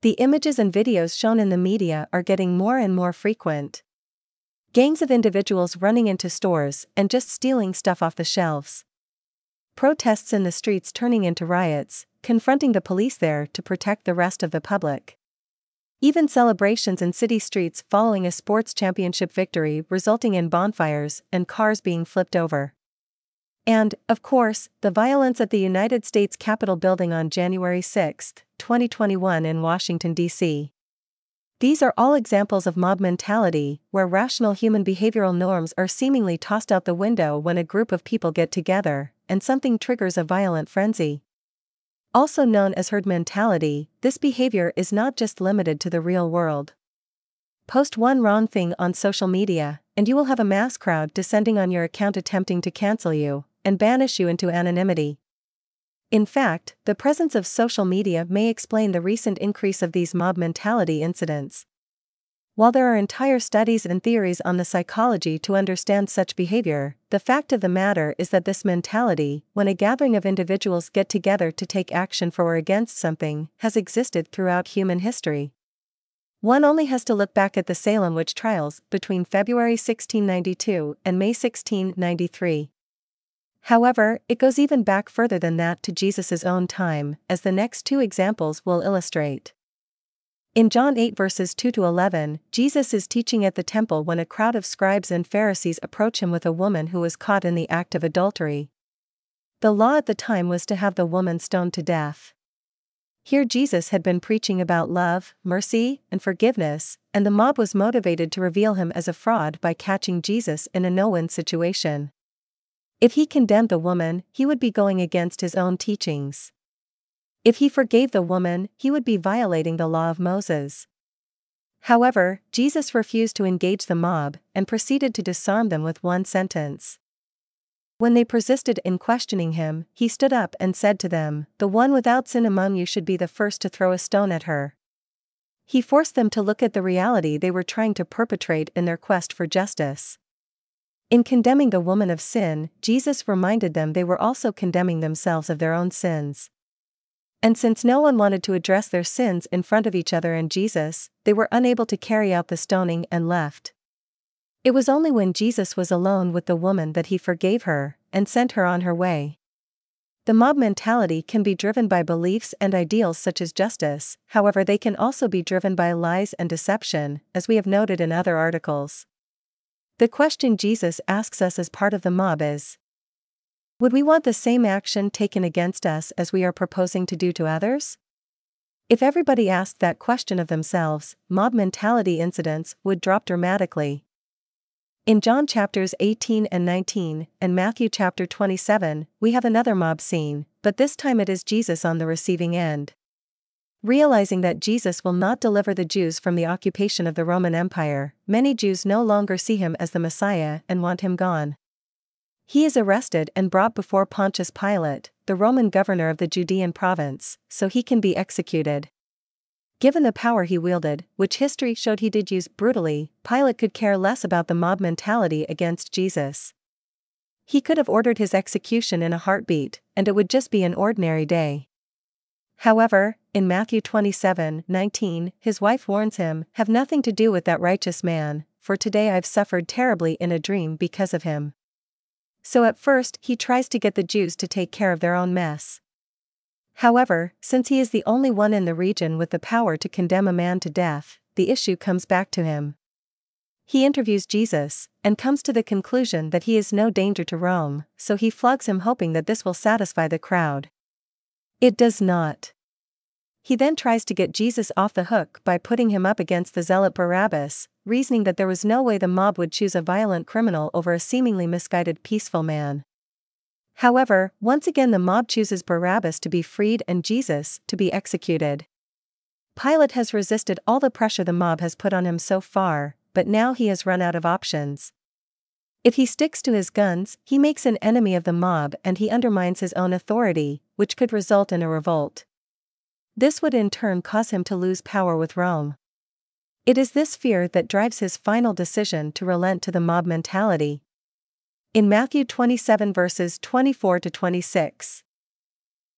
The images and videos shown in the media are getting more and more frequent. Gangs of individuals running into stores and just stealing stuff off the shelves. Protests in the streets turning into riots, confronting the police there to protect the rest of the public. Even celebrations in city streets following a sports championship victory resulting in bonfires and cars being flipped over. And, of course, the violence at the United States Capitol building on January 6, 2021 in Washington, D.C. These are all examples of mob mentality, where rational human behavioral norms are seemingly tossed out the window when a group of people get together, and something triggers a violent frenzy. Also known as herd mentality, this behavior is not just limited to the real world. Post one wrong thing on social media, and you will have a mass crowd descending on your account attempting to cancel you and banish you into anonymity. In fact, the presence of social media may explain the recent increase of these mob mentality incidents. While there are entire studies and theories on the psychology to understand such behavior, the fact of the matter is that this mentality, when a gathering of individuals get together to take action for or against something, has existed throughout human history. One only has to look back at the Salem witch trials between February 1692 and May 1693. However, it goes even back further than that to Jesus' own time, as the next two examples will illustrate. In John 8 verses 2-11, Jesus is teaching at the temple when a crowd of scribes and Pharisees approach him with a woman who was caught in the act of adultery. The law at the time was to have the woman stoned to death. Here Jesus had been preaching about love, mercy, and forgiveness, and the mob was motivated to reveal him as a fraud by catching Jesus in a no-win situation. If he condemned the woman, he would be going against his own teachings. If he forgave the woman, he would be violating the law of Moses. However, Jesus refused to engage the mob and proceeded to disarm them with one sentence. When they persisted in questioning him, he stood up and said to them, "The one without sin among you should be the first to throw a stone at her." He forced them to look at the reality they were trying to perpetrate in their quest for justice. In condemning the woman of sin, Jesus reminded them they were also condemning themselves of their own sins. And since no one wanted to address their sins in front of each other and Jesus, they were unable to carry out the stoning and left. It was only when Jesus was alone with the woman that he forgave her and sent her on her way. The mob mentality can be driven by beliefs and ideals such as justice, however they can also be driven by lies and deception, as we have noted in other articles. The question Jesus asks us as part of the mob is, would we want the same action taken against us as we are proposing to do to others? If everybody asked that question of themselves, mob mentality incidents would drop dramatically. In John chapters 18 and 19, and Matthew chapter 27, we have another mob scene, but this time it is Jesus on the receiving end. Realizing that Jesus will not deliver the Jews from the occupation of the Roman Empire, many Jews no longer see him as the Messiah and want him gone. He is arrested and brought before Pontius Pilate, the Roman governor of the Judean province, so he can be executed. Given the power he wielded, which history showed he did use brutally, Pilate could care less about the mob mentality against Jesus. He could have ordered his execution in a heartbeat, and it would just be an ordinary day. However, in Matthew 27:19, his wife warns him, "Have nothing to do with that righteous man, for today I've suffered terribly in a dream because of him." So at first he tries to get the Jews to take care of their own mess. However, since he is the only one in the region with the power to condemn a man to death, the issue comes back to him. He interviews Jesus, and comes to the conclusion that he is no danger to Rome, so he flogs him hoping that this will satisfy the crowd. It does not. He then tries to get Jesus off the hook by putting him up against the zealot Barabbas, reasoning that there was no way the mob would choose a violent criminal over a seemingly misguided peaceful man. However, once again the mob chooses Barabbas to be freed and Jesus to be executed. Pilate has resisted all the pressure the mob has put on him so far, but now he has run out of options. If he sticks to his guns, he makes an enemy of the mob and he undermines his own authority, which could result in a revolt. This would in turn cause him to lose power with Rome. It is this fear that drives his final decision to relent to the mob mentality. In Matthew 27 verses 24-26.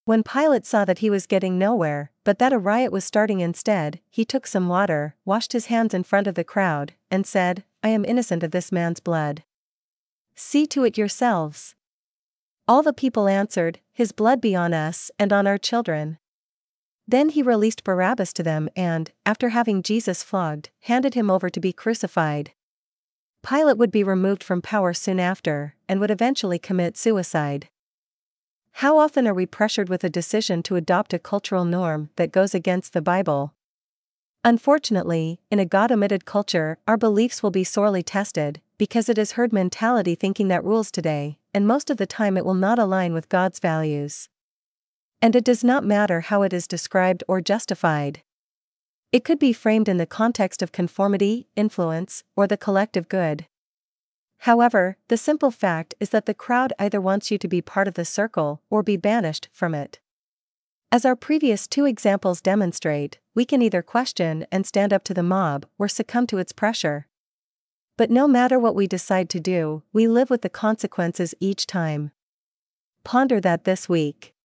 When Pilate saw that he was getting nowhere, but that a riot was starting instead, he took some water, washed his hands in front of the crowd, and said, "I am innocent of this man's blood. See to it yourselves." All the people answered, "His blood be on us and on our children." Then he released Barabbas to them and, after having Jesus flogged, handed him over to be crucified. Pilate would be removed from power soon after, and would eventually commit suicide. How often are we pressured with a decision to adopt a cultural norm that goes against the Bible? Unfortunately, in a God-omitted culture, our beliefs will be sorely tested, because it is herd mentality thinking that rules today, and most of the time it will not align with God's values. And it does not matter how it is described or justified. It could be framed in the context of conformity, influence, or the collective good. However, the simple fact is that the crowd either wants you to be part of the circle or be banished from it. As our previous two examples demonstrate, we can either question and stand up to the mob or succumb to its pressure. But no matter what we decide to do, we live with the consequences each time. Ponder that this week.